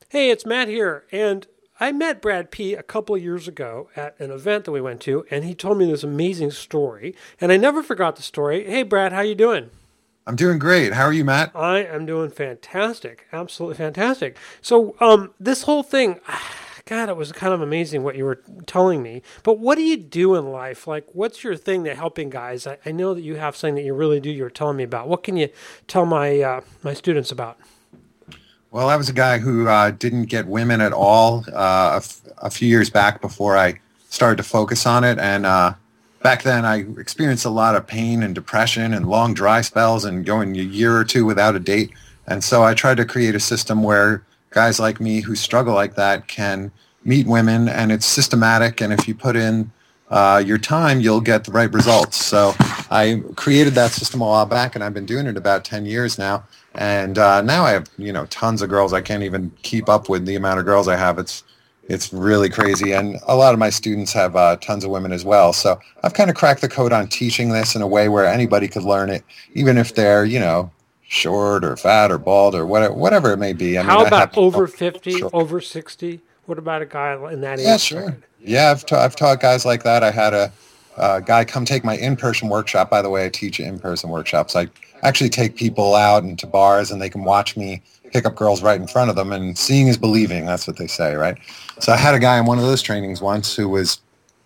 Hey, it's Matt here. And I met Brad P a couple of years ago at an event that we went to, and he told me this amazing story. And I never forgot the story. Hey, Brad, how you doing? I'm doing great. How are you, Matt? I am doing fantastic. Absolutely fantastic. So, this whole thing, God, it was kind of amazing what you were telling me. But what do you do in life? Like, what's your thing that helping guys? I know that you have something that you really do. You were telling me about. What can you tell my students about? Well, I was a guy who didn't get women at all a few years back before I started to focus on it. And back then, I experienced a lot of pain and depression and long dry spells and going a year or two without a date. And so I tried to create a system where guys like me who struggle like that can meet women, and it's systematic. And if you put in your time, you'll get the right results. So I created that system a while back, and I've been doing it about 10 years now. And now I have, tons of girls. I can't even keep up with the amount of girls I have. It's really crazy. And a lot of my students have tons of women as well. So I've kind of cracked the code on teaching this in a way where anybody could learn it, even if they're, short or fat or bald or whatever it may be. I mean, How I about have over 50, short. over 60? What about a guy in that Yeah, age sure. bracket? Yeah, I've taught guys like that. I had a guy come take my in-person workshop. By the way, I teach in-person workshops. I actually take people out into bars and they can watch me pick up girls right in front of them, and seeing is believing. That's what they say, right? So I had a guy in one of those trainings once who was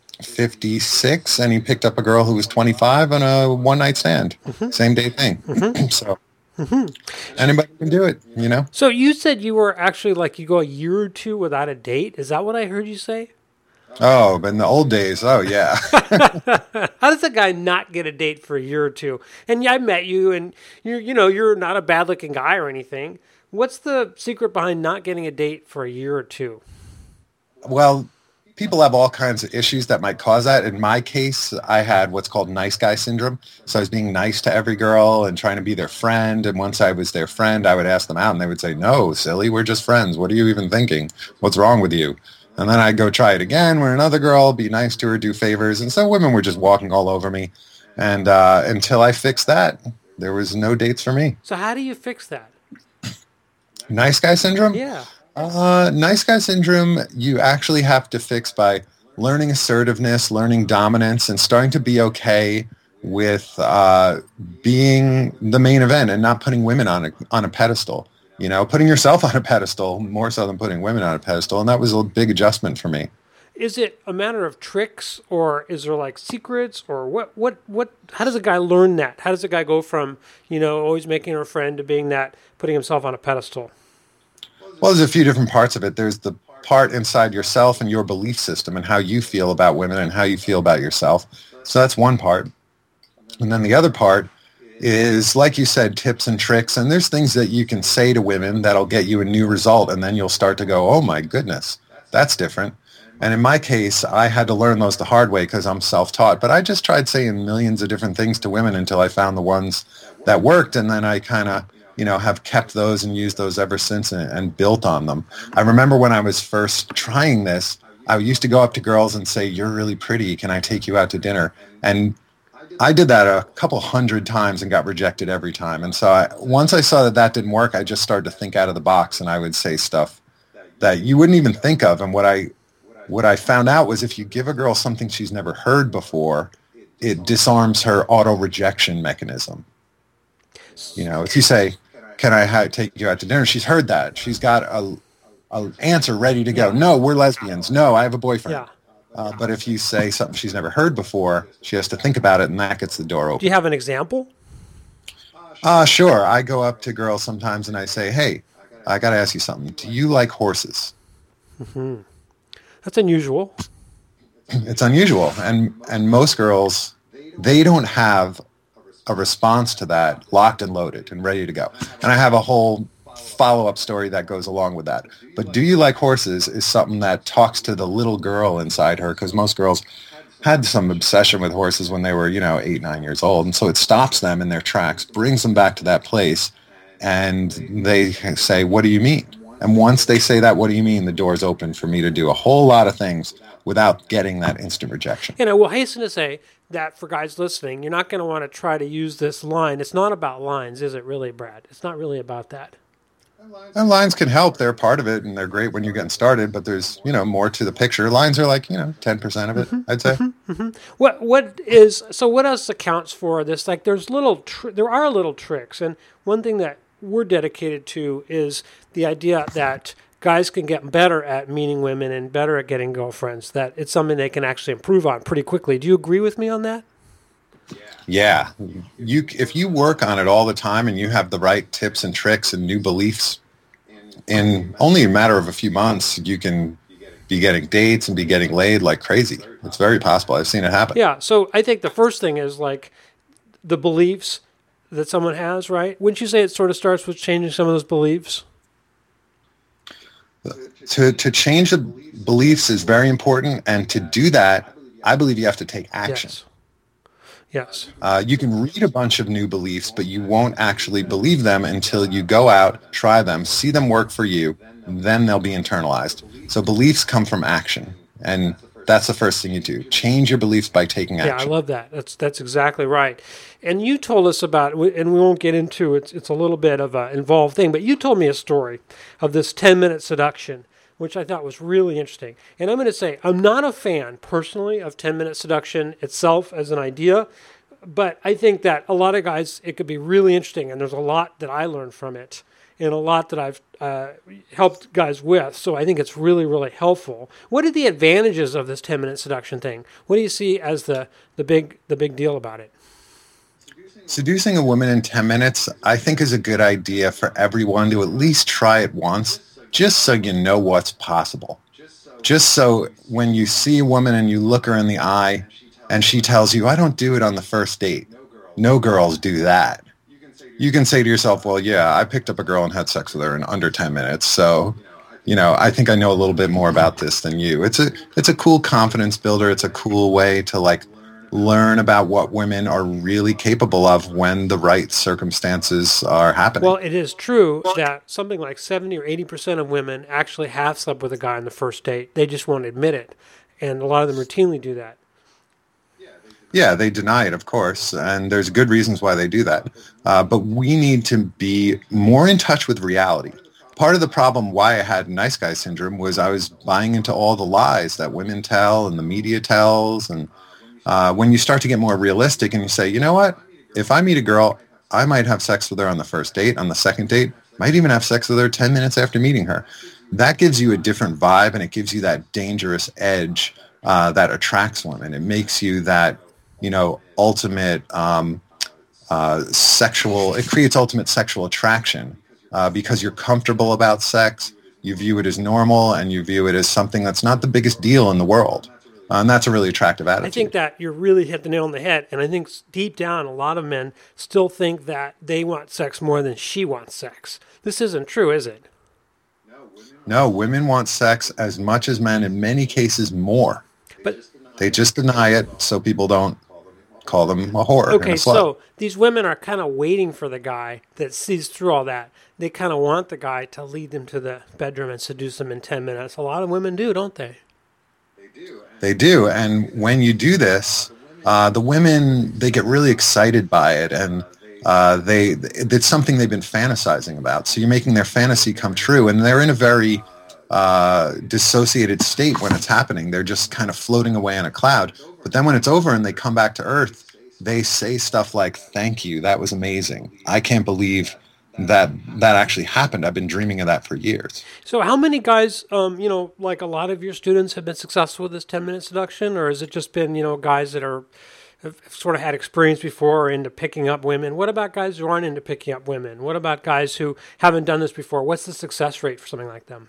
56 and he picked up a girl who was 25 on a one-night stand. Same day thing. So anybody can do it. So you said you were actually like you go a year or two without a date. Is that what I heard you say? Oh, but in the old days, oh yeah. How does a guy not get a date for a year or two? And yeah, I met you, and you're not a bad looking guy or anything. What's the secret behind not getting a date for a year or two? Well, people have all kinds of issues that might cause that. In my case, I had what's called nice guy syndrome. So I was being nice to every girl and trying to be their friend. And once I was their friend, I would ask them out and they would say, no, silly, we're just friends. What are you even thinking? What's wrong with you? And then I'd go try it again where another girl, be nice to her, do favors. And so women were just walking all over me. And until I fixed that, there was no dates for me. So how do you fix that? Nice guy syndrome? Yeah. Nice guy syndrome, you actually have to fix by learning assertiveness, learning dominance, and starting to be okay with being the main event and not putting women on a pedestal. Putting yourself on a pedestal more so than putting women on a pedestal, and that was a big adjustment for me. Is it a matter of tricks, or is there like secrets, or what? How does a guy learn that? How does a guy go from always making her friend to being that putting himself on a pedestal? Well, there's a few different parts of it. There's the part inside yourself and your belief system and how you feel about women and how you feel about yourself. So that's one part. And then the other part is, like you said, tips and tricks. And there's things that you can say to women that'll get you a new result. And then you'll start to go, oh my goodness, that's different. And in my case, I had to learn those the hard way because I'm self-taught. But I just tried saying millions of different things to women until I found the ones that worked. And then I kind of, have kept those and used those ever since and built on them. I remember when I was first trying this, I used to go up to girls and say, you're really pretty. Can I take you out to dinner? And I did that a couple hundred times and got rejected every time. And so once I saw that that didn't work, I just started to think out of the box, and I would say stuff that you wouldn't even think of. And what I found out was if you give a girl something she's never heard before, it disarms her auto rejection mechanism. If you say, can I take you out to dinner? She's heard that. She's got a answer ready to go. Yeah. No, we're lesbians. No, I have a boyfriend. Yeah. But if you say something she's never heard before, she has to think about it, and that gets the door Do you open. have an example? Sure. I go up to girls sometimes and I say, hey, I got to ask you something. Do you like horses? That's unusual. It's unusual. And most girls, they don't have a response to that locked and loaded and ready to go. And I have a whole follow-up story that goes along with that. But do you like horses is something that talks to the little girl inside her, because most girls had some obsession with horses when they were, 8, 9 years old. And so it stops them in their tracks, brings them back to that place, and they say, what do you mean? And once they say that, what do you mean, the door's open for me to do a whole lot of things without getting that instant rejection. And I will hasten to say that for guys listening, you're not going to want to try to use this line. It's not about lines, is it really, Brad? It's not really about that. And lines can help. They're part of it, and they're great when you're getting started, but there's, more to the picture. Lines are like, 10% of it, I'd say. What else accounts for this? Like there are little tricks. And one thing that we're dedicated to is the idea that guys can get better at meeting women and better at getting girlfriends, that it's something they can actually improve on pretty quickly. Do you agree with me on that? Yeah. If you work on it all the time and you have the right tips and tricks and new beliefs, in only a matter of a few months, you can be getting dates and be getting laid like crazy. It's very possible. I've seen it happen. Yeah. So I think the first thing is like the beliefs that someone has, right? Wouldn't you say it sort of starts with changing some of those beliefs? To change the beliefs is very important. And to do that, I believe you have to take action. Yes. You can read a bunch of new beliefs, but you won't actually believe them until you go out, try them, see them work for you, then they'll be internalized. So beliefs come from action, and that's the first thing you do. Change your beliefs by taking action. Yeah, I love that. That's exactly right. And you told us about, and we won't get into it, it's a little bit of an involved thing, but you told me a story of this 10-minute seduction, which I thought was really interesting. And I'm going to say, I'm not a fan, personally, of 10-minute seduction itself as an idea, but I think that a lot of guys, it could be really interesting, and there's a lot that I learned from it, and a lot that I've helped guys with, so I think it's really, really helpful. What are the advantages of this 10-minute seduction thing? What do you see as the big deal about it? Seducing a woman in 10 minutes, I think, is a good idea for everyone to at least try it once, just so you know what's possible. Just so when you see a woman and you look her in the eye and she tells you, I don't do it on the first date. No girls do that. You can say to yourself, well, yeah, I picked up a girl and had sex with her in under 10 minutes. So, I think I know a little bit more about this than you. It's a cool confidence builder. It's a cool way to learn about what women are really capable of when the right circumstances are happening. Well, it is true that something like 70 or 80% of women actually have slept with a guy on the first date. They just won't admit it. And a lot of them routinely do that. Yeah, they deny it, of course, and there's good reasons why they do that. But we need to be more in touch with reality. Part of the problem why I had nice guy syndrome was I was buying into all the lies that women tell and the media tells, and when you start to get more realistic and you say, you know what, if I meet a girl, I might have sex with her on the first date, on the second date, might even have sex with her 10 minutes after meeting her. That gives you a different vibe, and it gives you that dangerous edge that attracts women. It makes you that, ultimate it creates ultimate sexual attraction because you're comfortable about sex, you view it as normal, and you view it as something that's not the biggest deal in the world. And that's a really attractive attitude. I think that you really hit the nail on the head. And I think deep down, a lot of men still think that they want sex more than she wants sex. This isn't true, is it? No, women want sex as much as men, in many cases more. But they just deny it so people don't call them a whore. Okay, and a slut. So these women are kind of waiting for the guy that sees through all that. They kind of want the guy to lead them to the bedroom and seduce them in 10 minutes. A lot of women do, don't they? They do, and when you do this, the women, they get really excited by it, and it's something they've been fantasizing about. So you're making their fantasy come true, and they're in a very dissociated state when it's happening. They're just kind of floating away in a cloud. But then when it's over and they come back to Earth, they say stuff like, thank you, that was amazing. I can't believe that actually happened. I've been dreaming of that for years. So how many guys, like a lot of your students have been successful with this 10-minute seduction, or has it just been, guys that have sort of had experience before or into picking up women? What about guys who aren't into picking up women? What about guys who haven't done this before? What's the success rate for something like them?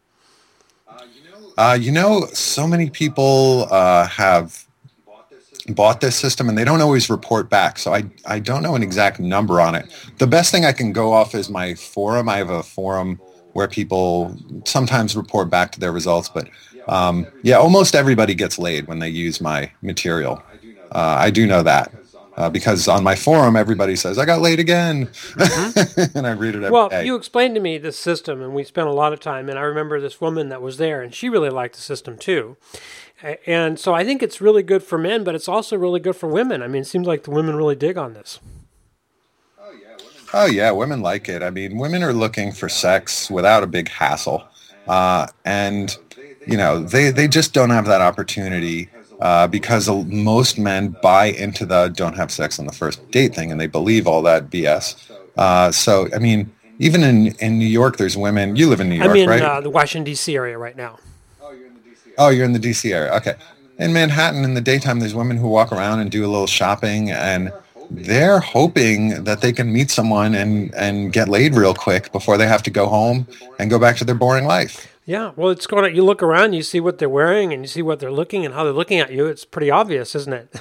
So many people have bought this system and they don't always report back. So I don't know an exact number on it. The best thing I can go off is my forum. I have a forum where people sometimes report back to their results, but almost everybody gets laid when they use my material. I do know that because on my forum, everybody says, I got laid again. Mm-hmm. And I read it every day. Well, you explained to me this system, and we spent a lot of time, and I remember this woman that was there, and she really liked the system too. And so I think it's really good for men, but it's also really good for women. I mean, it seems like the women really dig on this. Oh yeah, women like it. I mean, women are looking for sex without a big hassle, and they just don't have that opportunity because most men buy into the don't have sex on the first date thing, and they believe all that BS. So I mean, even in New York, there's women. You live in New York, I'm in right? the Washington D.C. area right now. Oh, you're in the D.C. area. Okay. In Manhattan, in the daytime, there's women who walk around and do a little shopping, and they're hoping that they can meet someone and get laid real quick before they have to go home and go back to their boring life. Yeah, well, it's going. You look around, you see what they're wearing, and you see what they're looking and how they're looking at you. It's pretty obvious, isn't it?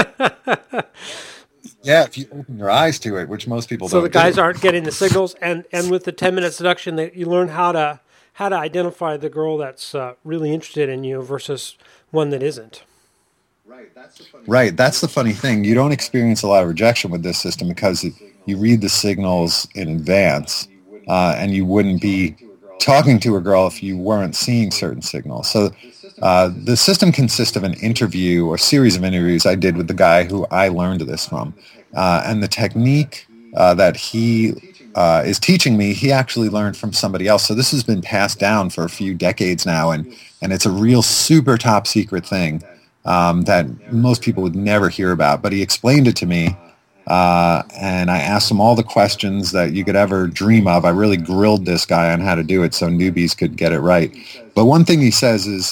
Yeah, if you open your eyes to it, which most people don't. So the guys aren't getting the signals, and with the 10-minute seduction, that you learn how to identify the girl that's really interested in you versus one that isn't. Right, that's the funny thing. You don't experience a lot of rejection with this system because you read the signals in advance, and you wouldn't be talking to a girl if you weren't seeing certain signals. So the system consists of an interview or series of interviews I did with the guy who I learned this from. And the technique that he is teaching me, he actually learned from somebody else. So this has been passed down for a few decades now, and it's a real super top secret thing that most people would never hear about. But he explained it to me, and I asked him all the questions that you could ever dream of. I really grilled this guy on how to do it so newbies could get it right. But one thing he says is